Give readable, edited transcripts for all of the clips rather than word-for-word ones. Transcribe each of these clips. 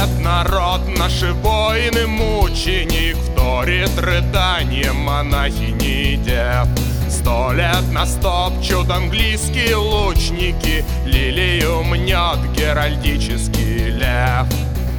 лет народ, наши воины, мученик, вторит рыданием монахини и дев. 100 лет нас топчут английские лучники, лилию мнет геральдический лев.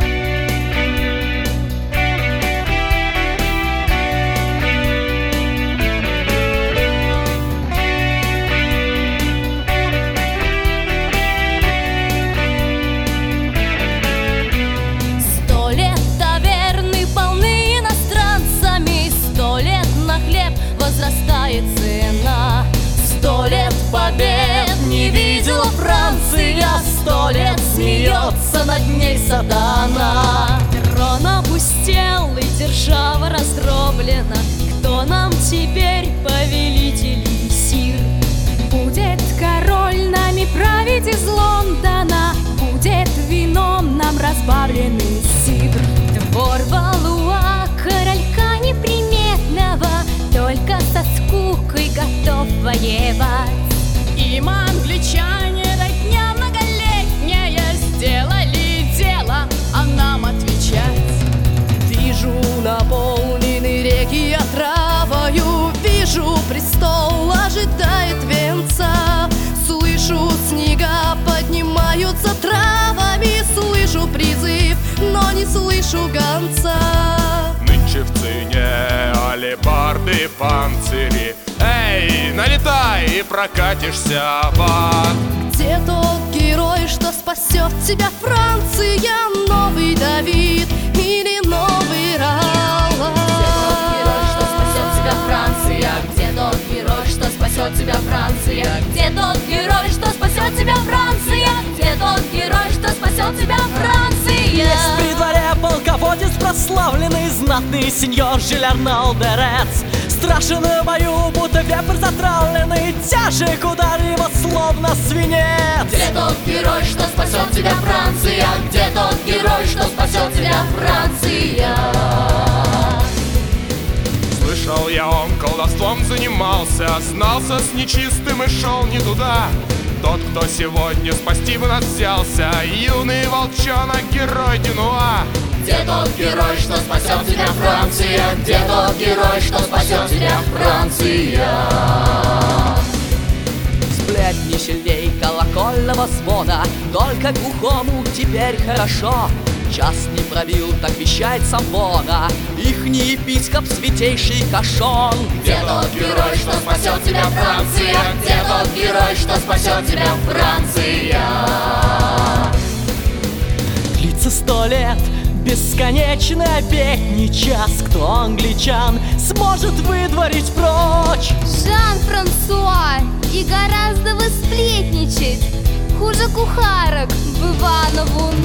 Возрастает цена. 100 лет побед не видела Франция, 100 лет смеется над ней сатана. Трон опустел и держава раздроблена. Кто нам теперь повелитель и сир? Будет король нами править из Лондона, будет вином нам разбавленный сидр. Двор Валуа, королька неприметного, только со скукой готов воевать. Им англичане до дня многолетняя сделали дело, а нам отвечать. Вижу наполнены реки отравою, вижу престол ожидает венца. Слышу, снега поднимаются травами, слышу призыв, но не слышу гонца. Нынче в цене алебарды и панцири. Эй, налетай и прокатишься в ад. Где тот герой, что спасет тебя, Франция? Новый Давид или новый Роланд? Где тот герой, что спасет тебя, Франция? Где тот герой, что спасет тебя, Франция? Где тот герой, что спасет тебя, Франция? Есть при дворе полководец прославленный, знатный сеньор Жилярнал де Рец. Страшен в бою, будто вепрь затравленный, тяжек удар его словно свинец. Где тот герой, что спасет тебя, Франция? Где тот герой, что спасет тебя, Франция? Слышал я, он колдовством занимался, знался с нечистым и шел не туда. Тот, кто сегодня спасти бы нас взялся, юный волчонок, герой Дюнуа. Где тот герой, что спасет тебя, Франция? Где тот герой, что спасет тебя, Франция? Сплетни сильней колокольного звона, только глухому теперь хорошо. Час не пробил, так вещает Самбона, ихний епископ святейший Кашон. Где тот герой, что спасет тебя, Франция? Где тот герой, что спасет тебя, Франция? Длится 100 лет, бесконечный обедний час. Кто англичан сможет выдворить прочь? Жан-Франсуа, и гораздо вы сплетничать, хуже кухарок в Иванову